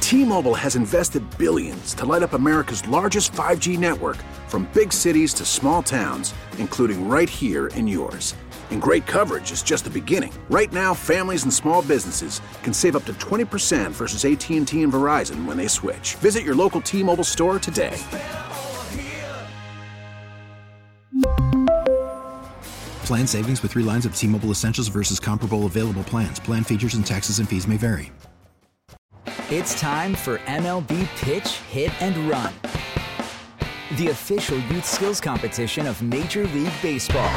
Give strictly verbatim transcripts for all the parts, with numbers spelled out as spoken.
T-Mobile has invested billions to light up America's largest five G network, from big cities to small towns, including right here in yours. And great coverage is just the beginning. Right now, families and small businesses can save up to twenty percent versus A T and T and Verizon when they switch. Visit your local T-Mobile store today. Plan savings with three lines of T-Mobile Essentials versus comparable available plans. Plan features and taxes and fees may vary. It's time for M L B Pitch, Hit, and Run, the official youth skills competition of Major League Baseball.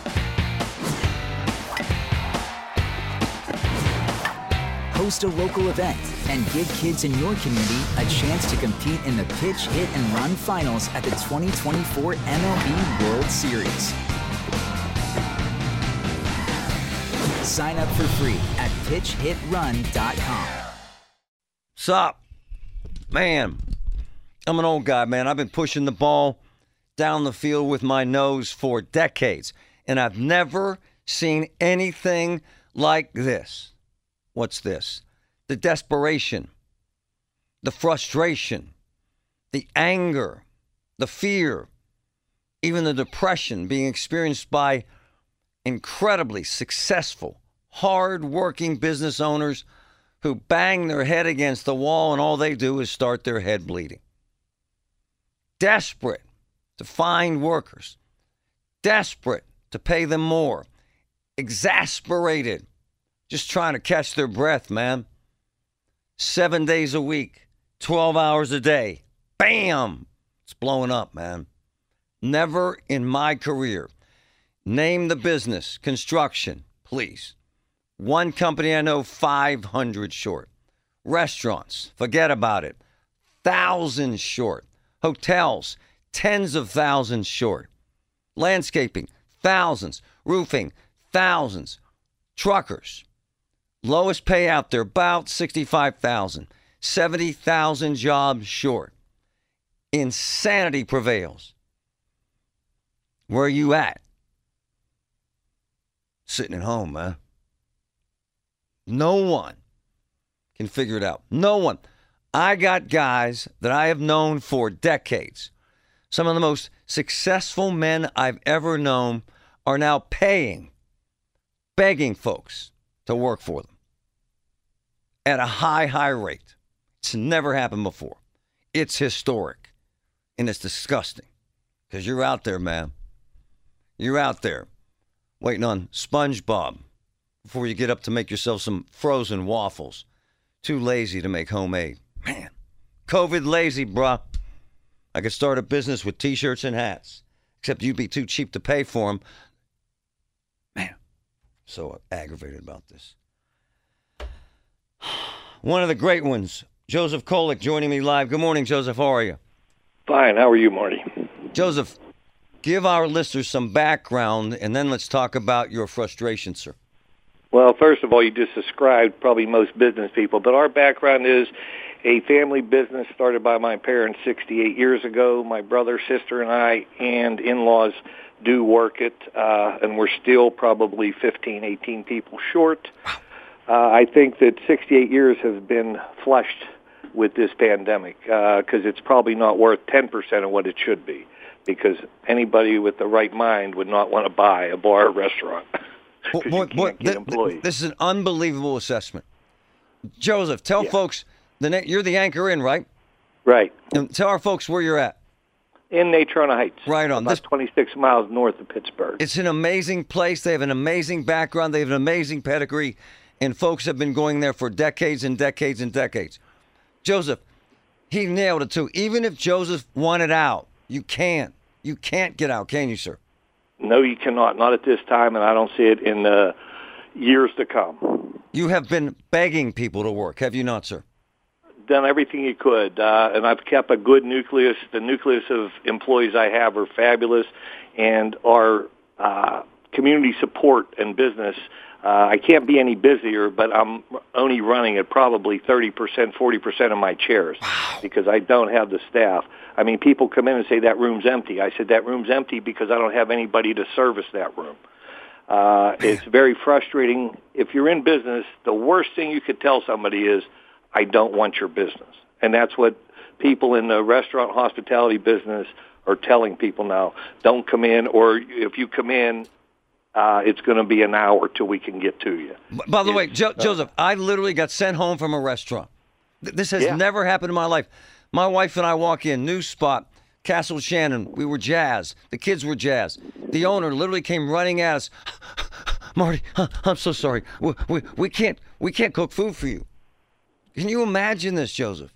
Host a local event and give kids in your community a chance to compete in the Pitch, Hit, and Run finals at the twenty twenty-four M L B World Series. Sign up for free at pitch hit run dot com. Sup? Man, I'm an old guy, man. I've been pushing the ball down the field with my nose for decades, and I've never seen anything like this. What's this? The desperation, the frustration, the anger, the fear, even the depression being experienced by incredibly successful, hard-working business owners who bang their head against the wall and all they do is start their head bleeding. Desperate to find workers. Desperate to pay them more. Exasperated. Just trying to catch their breath, man. Seven days a week. twelve hours a day. Bam! It's blowing up, man. Never in my career. Name the business. Construction, please. One company I know, five hundred short. Restaurants, forget about it. Thousands short. Hotels, tens of thousands short. Landscaping, thousands. Roofing, thousands. Truckers, lowest pay out there, about sixty-five thousand. seventy thousand jobs short. Insanity prevails. Where are you at? Sitting at home, man. No one can figure it out. No one. I got guys that I have known for decades. Some of the most successful men I've ever known are now paying, begging folks to work for them at a high, high rate. It's never happened before. It's historic, and it's disgusting because you're out there, man. You're out there waiting on SpongeBob before you get up to make yourself some frozen waffles. Too lazy to make homemade. Man, COVID lazy, bruh. I could start a business with T-shirts and hats, except you'd be too cheap to pay for them. Man, so aggravated about this. One of the great ones, Joseph Kolek, joining me live. Good morning, Joseph. How are you? Fine. How are you, Marty? Joseph, give our listeners some background, and then let's talk about your frustration, sir. Well, first of all, you just described probably most business people, but our background is a family business started by my parents sixty-eight years ago. My brother, sister, and I and in-laws do work it, uh, and we're still probably fifteen, eighteen people short. Uh, I think that sixty-eight years has been flushed with this pandemic because uh, it's probably not worth ten percent of what it should be, because anybody with the right mind would not want to buy a bar or restaurant. Boy, boy, th- th- this is an unbelievable assessment. Joseph, tell yeah. folks, the na- you're the anchor in, right? Right. And tell our folks where you're at. In Natrona Heights. Right on. About This, twenty-six miles north of Pittsburgh. it's an amazing place. They have an amazing background. They have an amazing pedigree. And folks have been going there for decades and decades and decades. Joseph, he nailed it too. Even if Joseph wanted out, you can't. You can't get out, can you, sir? No, you cannot. Not at this time, and I don't see it in the years to come. You have been begging people to work, have you not, sir? Done everything you could, uh, and I've kept a good nucleus. The nucleus of employees I have are fabulous, and our uh, community support and business, uh, I can't be any busier, but I'm only running at probably thirty percent, forty percent of my chairs because I don't have the staff. I mean, people come in and say, that room's empty. I said, that room's empty because I don't have anybody to service that room. Uh, it's very frustrating. If you're in business, the worst thing you could tell somebody is, I don't want your business. And that's what people in the restaurant hospitality business are telling people now. Don't come in, or if you come in, uh, it's going to be an hour till we can get to you. By the it's, way, jo- uh, Joseph, I literally got sent home from a restaurant. This has yeah. never happened in my life. My wife and I walk in, new spot, Castle Shannon. We were jazzed. The kids were jazzed. The owner literally came running at us. Marty, I'm so sorry. We, we, we can't we can't cook food for you. Can you imagine this, Joseph?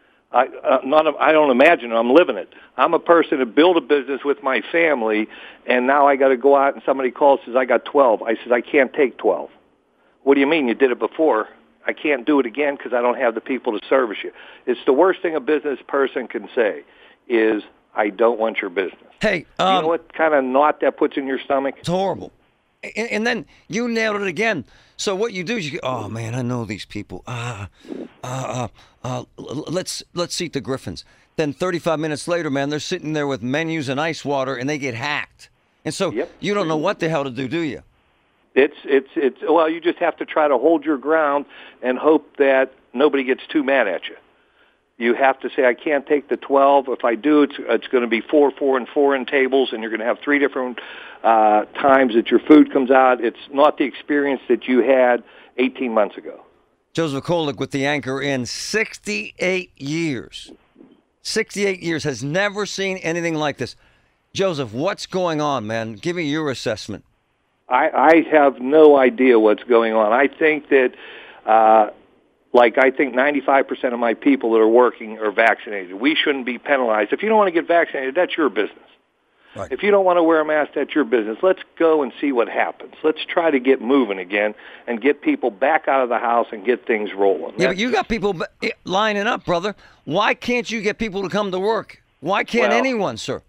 I uh, not I don't imagine it. I'm living it. I'm a person that built a business with my family, and now I got to go out and somebody calls and says I got twelve. I says I can't take twelve. What do you mean? You did it before. I can't do it again because I don't have the people to service you. It's the worst thing a business person can say is I don't want your business. Hey, um, you know what kind of knot that puts in your stomach? It's horrible. And, and then you nailed it again. So what you do is you go, oh man, I know these people. Ah, uh, uh, uh, let's let's seat the Griffins. Then thirty-five minutes later, man, they're sitting there with menus and ice water, and they get hacked. And so yep. you don't know what the hell to do, do you? It's it's it's well, you just have to try to hold your ground and hope that nobody gets too mad at you. You have to say, I can't take the twelve. If I do, it's it's going to be four, four, and four in tables, and you're going to have three different uh, times that your food comes out. It's not the experience that you had eighteen months ago. Joseph Kolick with the Anchor Inn, sixty-eight years. sixty-eight years, has never seen anything like this. Joseph, what's going on, man? Give me your assessment. I, I have no idea what's going on. I think that... Uh, Like I think ninety-five percent of my people that are working are vaccinated. We shouldn't be penalized. If you don't want to get vaccinated, that's your business. Right. If you don't want to wear a mask, that's your business. Let's go and see what happens. Let's try to get moving again and get people back out of the house and get things rolling. Yeah, but you got people lining up, brother. Why can't you get people to come to work? Why can't well, anyone, sir?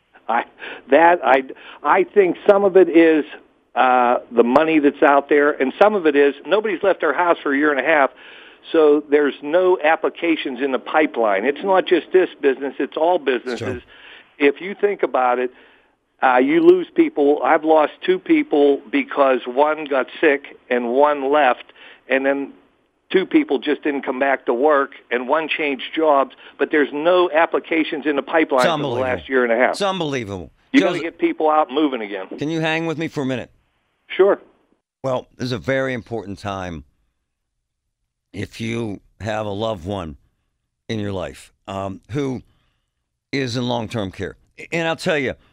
I that I I think some of it is uh, the money that's out there, and some of it is nobody's left their house for a year and a half. So there's no applications in the pipeline. It's not just this business. It's all businesses. If you think about it, uh, you lose people. I've lost two people because one got sick and one left, and then two people just didn't come back to work, and one changed jobs. But there's no applications in the pipeline for the last year and a half. It's unbelievable. You got to get people out moving again. Can you hang with me for a minute? Sure. Well, this is a very important time. If you have a loved one in your life um, who is in long-term care. And I'll tell you,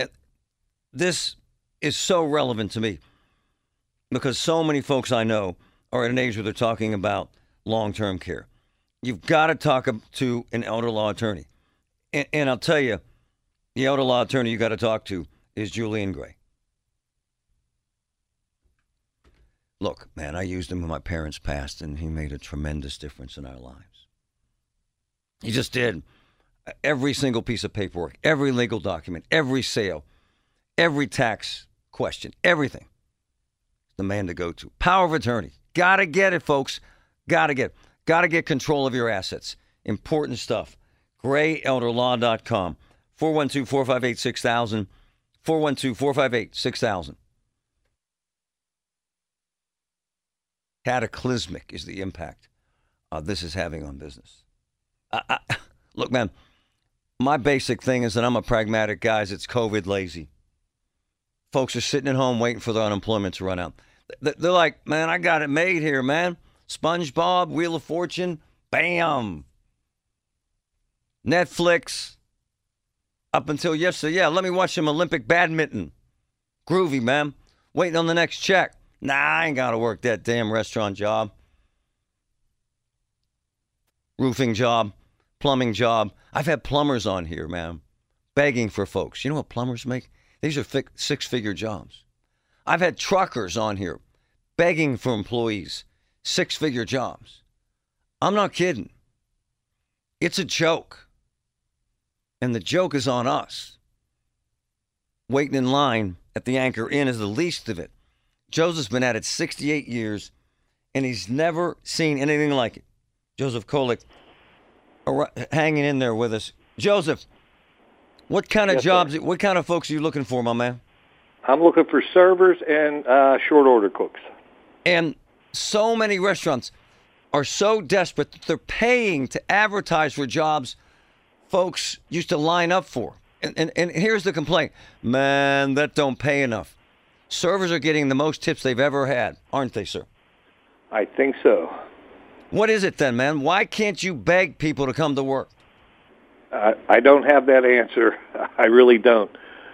this is so relevant to me because so many folks I know are at an age where they're talking about long-term care. You've got to talk to an elder law attorney. And, and I'll tell you, the elder law attorney you got to talk to is Julian Gray. Look, man, I used him when my parents passed, and he made a tremendous difference in our lives. He just did. Every single piece of paperwork, every legal document, every sale, every tax question, everything. The man to go to. Power of attorney. Got to get it, folks. Got to get it. Got to get control of your assets. Important stuff. gray elder law dot com. four one two, four five eight, six thousand. four one two, four five eight, six thousand. Cataclysmic is the impact uh, this is having on business. I, I, look, man, my basic thing is that I'm a pragmatic guy. It's COVID lazy. Folks are sitting at home waiting for their unemployment to run out. They're like, man, I got it made here, man. SpongeBob, Wheel of Fortune, bam. Netflix, up until yesterday, yeah, let me watch some Olympic badminton. Groovy, man. Waiting on the next check. Nah, I ain't got to work that damn restaurant job. Roofing job, plumbing job. I've had plumbers on here, man, begging for folks. You know what plumbers make? These are fi- six-figure jobs. I've had truckers on here begging for employees, six-figure jobs. I'm not kidding. It's a joke. And the joke is on us. Waiting in line at the Anchor Inn is the least of it. Joseph's been at it sixty-eight years, and he's never seen anything like it. Joseph Kolick hanging in there with us. Joseph, what kind of yes, jobs, sir. What kind of folks are you looking for, my man? I'm looking for servers and uh, short order cooks. And so many restaurants are so desperate that they're paying to advertise for jobs folks used to line up for. And, and, and here's the complaint. Man, that don't pay enough. Servers are getting the most tips they've ever had, aren't they, sir? I think so. What is it then, man? Why can't you beg people to come to work? Uh, I don't have that answer. I really don't.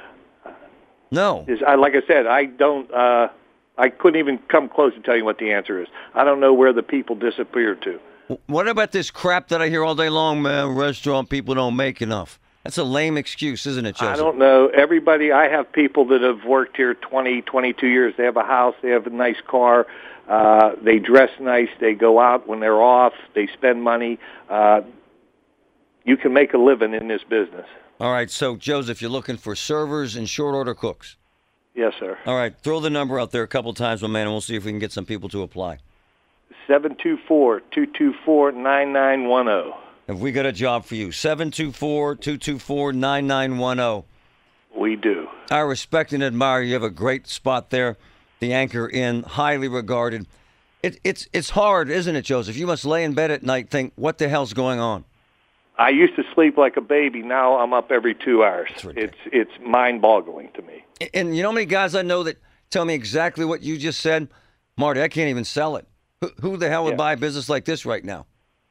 No. Is I like I said, I don't. Uh, I couldn't even come close to tell you what the answer is. I don't know where the people disappeared to. What about this crap that I hear all day long, man? Restaurant people don't make enough. That's a lame excuse, isn't it, Joseph? I don't know. Everybody, I have people that have worked here twenty, twenty-two years. They have a house. They have a nice car. Uh, they dress nice. They go out when they're off. They spend money. Uh, you can make a living in this business. All right. So, Joseph, you're looking for servers and short order cooks. Yes, sir. All right. Throw the number out there a couple times, my man, and we'll see if we can get some people to apply. seven two four, two two four, nine nine one zero. Have we got a job for you? seven two four, two two four, nine nine one zero. We do. I respect and admire you. You have a great spot there. The Anchor Inn, highly regarded. It, it's it's hard, isn't it, Joseph? You must lay in bed at night, think, what the hell's going on? I used to sleep like a baby. Now I'm up every two hours. It's it's mind-boggling to me. And you know how many guys I know that tell me exactly what you just said? Marty, I can't even sell it. Who, who the hell would Yeah. buy a business like this right now?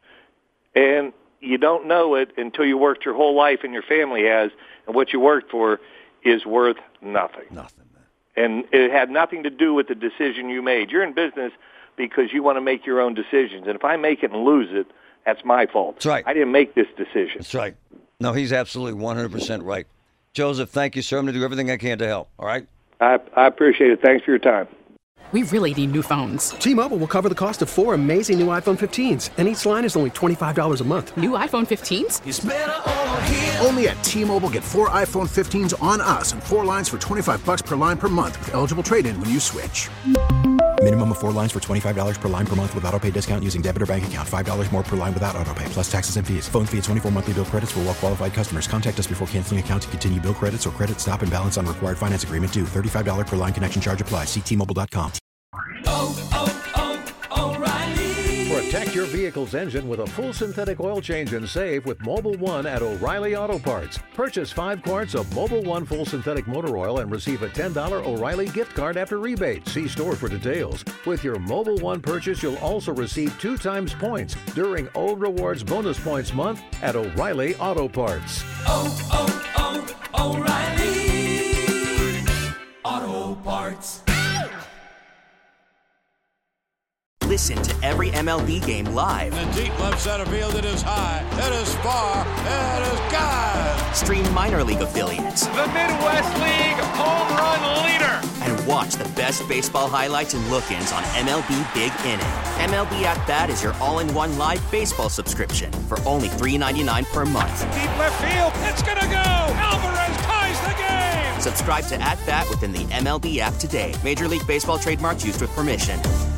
And you don't know it until you worked your whole life and your family has, and what you worked for is worth nothing. Nothing, man. And it had nothing to do with the decision you made. You're in business because you want to make your own decisions. And if I make it and lose it, that's my fault. That's right. I didn't make this decision. That's right. No, he's absolutely one hundred percent right. Joseph, thank you, sir. I'm going to do everything I can to help, all right? I, I appreciate it. Thanks for your time. We really need new phones. T-Mobile will cover the cost of four amazing new iPhone fifteens, and each line is only twenty-five dollars a month. New iPhone fifteens? It's better over here. Only at T-Mobile, get four iPhone fifteens on us and four lines for twenty-five bucks per line per month with eligible trade-in when you switch. Minimum of four lines for twenty-five dollars per line per month with autopay discount using debit or bank account. five dollars more per line without autopay, plus taxes and fees. Phone fee at twenty-four monthly bill credits for well-qualified customers. Contact us before canceling account to continue bill credits or credit stop and balance on required finance agreement due. thirty-five dollars per line connection charge applies. See T Mobile dot com. Protect your vehicle's engine with a full synthetic oil change and save with Mobil one at O'Reilly Auto Parts. Purchase five quarts of Mobil one full synthetic motor oil and receive a ten dollars O'Reilly gift card after rebate. See store for details. With your Mobil one purchase, you'll also receive two times points during O Rewards Bonus Points Month at O'Reilly Auto Parts. Oh, oh, oh, O'Reilly Auto Parts. Listen to every M L B game live. In the deep left center field, it is high, it is far, it is gone. Stream minor league affiliates. The Midwest League home run leader. And watch the best baseball highlights and look-ins on M L B Big Inning. M L B At Bat is your all-in-one live baseball subscription for only three ninety-nine per month. Deep left field, it's gonna go. Alvarez ties the game. Subscribe to At Bat within the M L B app today. Major League Baseball trademarks used with permission.